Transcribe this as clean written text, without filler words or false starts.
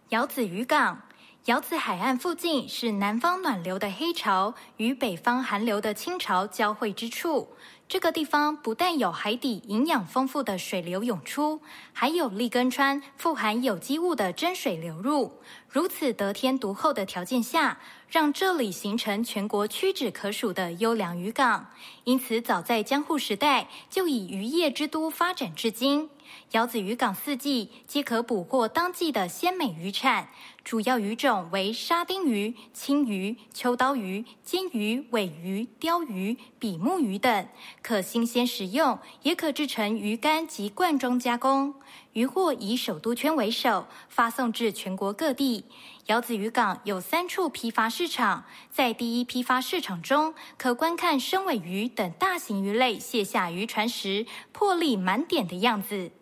窑子渔港，窑子海岸附近是南方暖流的黑潮与北方寒流的清潮交汇之处。这个地方不但有海底营养丰富的水流涌出，还有立根川富含有机物的真水流入。如此得天独厚的条件下，让这里形成全国屈指可数的优良渔港。因此，早在江户时代就以渔业之都发展至今。窑子渔港四季皆可捕获当季的鲜美渔产，主要鱼种为沙丁鱼、青鱼、秋刀鱼、煎鱼、尾鱼、鲷鱼、比目鱼等，可新鲜食用，也可制成鱼干及罐装加工。渔获以首都圈为首，发送至全国各地。窑子渔港有3处批发市场，在第一批发市场中，可观看深尾鱼等大型鱼类卸下渔船时魄力满点的样子。